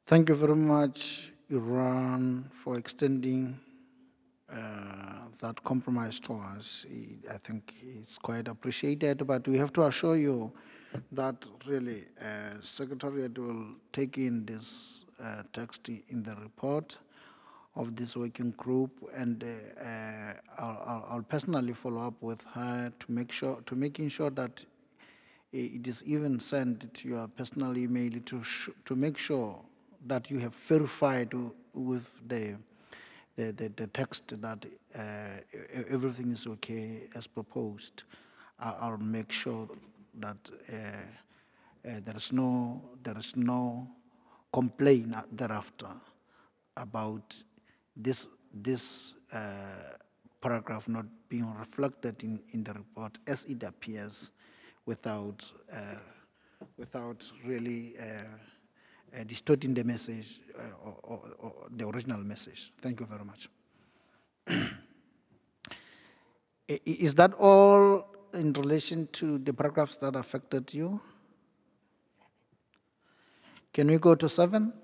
Thank you very much, Iran, for extending that compromise to us. I think it's quite appreciated, but we have to assure you that really Secretariat will take in this text in the report of this working group, and I'll personally follow up with her to making sure that it is even sent to your personal email to make sure that you have verified with the text that everything is okay as proposed. I'll make sure that there is no complaint thereafter about this paragraph not being reflected in the report as it appears without really distorting the message or the original message. Thank you very much. Is that all in relation to the paragraphs that affected you? Can we go to 7?